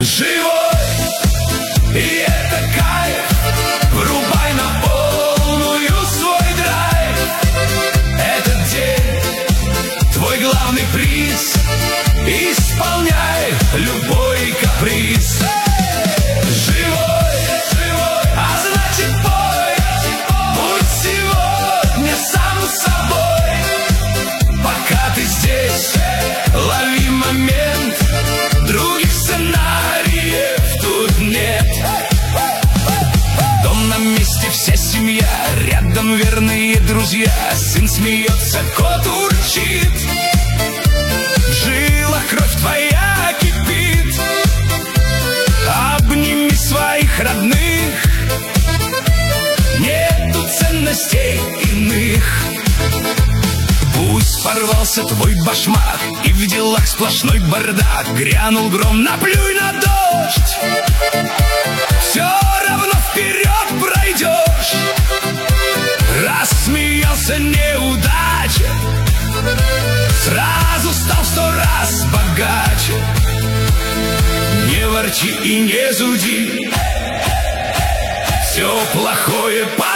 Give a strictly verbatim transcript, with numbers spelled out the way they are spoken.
Живой, и это кайф. Врубай на полную свой драйв. Этот день твой главный приз. Исполняй любой каприз. Живой, живой, а значит пой. Будь сегодня сам собой. Пока ты здесь, лови момент. Других сценариев тут нет. Дом на месте, вся семья, рядом верные друзья. Сын смеется, кот урчит. В жилах кровь твоя кипит. Обними своих родных. Нету ценностей иных. Пусть порвался твой башмак, и в делах сплошной бардак. Грянул гром, наплюй на дождь. Все равно вперед пройдешь. Рассмеялся неудача, сразу стал в сто раз богаче. Не ворчи и не зуди. Все плохое по